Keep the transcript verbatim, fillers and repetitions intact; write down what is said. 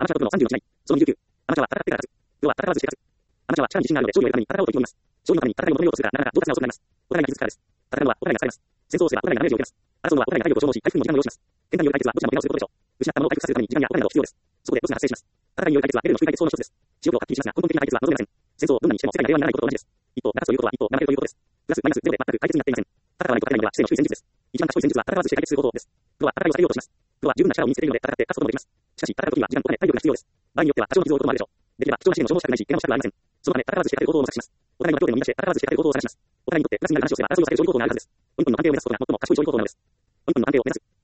アマチュアトップのさんじゅうのうちない。そのにじゅうきゅう。アマチュアは戦ってから勝つ。要は戦わずして勝つ。アマチュアは力に自信があるので勝利を得るために戦おうと意気込みます。勝利のために戦いを求めようとするが、なかなか上達が遅くなります。お互いが傷つくからです。戦うのはお互いが疲れます。戦争をすればお互いがダメージを受けます。争うのはお互いが体力を消耗し、回復にも時間を要します。喧嘩による解決はどちらも怪我をすることでしょう。失ったものを回復させるために時間やお金など必要です。そこでロスが発生します。戦いによる解決はレベルの低い解決法の一つです。知力をはっきりしますが、根本的な解決は望めません。戦争をどんなにしても世界が平和にならないことと同じです。一方、勝つということは一方、頑張れるということです。プラスマイナスゼロで全く解決になっていません。戦わないと勝てないのは知性の低い戦術です。一番賢い戦術は戦わずして解決する方法です。プロは戦いを避けようとします。プロは十分な力を身につけているので戦って勝つこともできます。しかし、戦うときは時間、お金、体力が必要です。場合によっては多少の傷を負うこともあるでしょう。できれば貴重な資源を消耗したくないし、怪我もしたくありません。そのため戦わずして勝てる行動を模索します。お互いの強点を見出して戦わずして勝てる行動を探します。お互いにとってプラスになる話をすれば争いを避ける勝利行動があるはずです。ポイントの安定を目指すことが最も賢い勝利行動なのです。ポイントの安定を目指す。